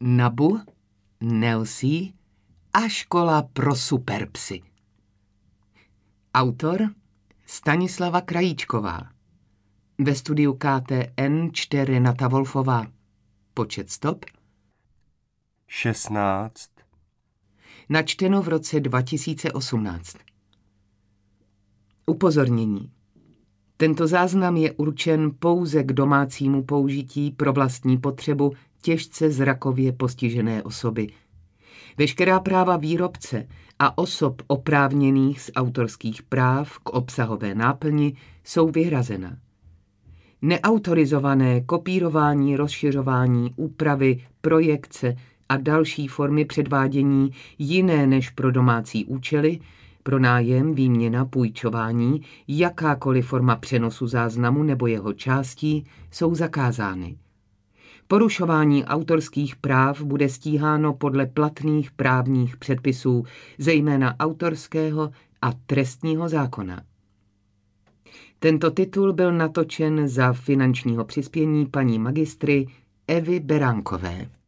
Nabu, Nelsie a škola pro superpsy. Autor Stanislava Krajíčková. Ve studiu KTN čte Renata Wolfová. Počet stop 16. Načteno v roce 2018. Upozornění. Tento záznam je určen pouze k domácímu použití pro vlastní potřebu těžce zrakově postižené osoby. Veškerá práva výrobce a osob oprávněných z autorských práv k obsahové náplni jsou vyhrazena. Neautorizované kopírování, rozšiřování, úpravy, projekce a další formy předvádění jiné než pro domácí účely, pro nájem, výměna, půjčování, jakákoliv forma přenosu záznamu nebo jeho částí jsou zakázány. Porušování autorských práv bude stíháno podle platných právních předpisů, zejména autorského a trestního zákona. Tento titul byl natočen za finančního přispění paní magistry Evy Beránkové.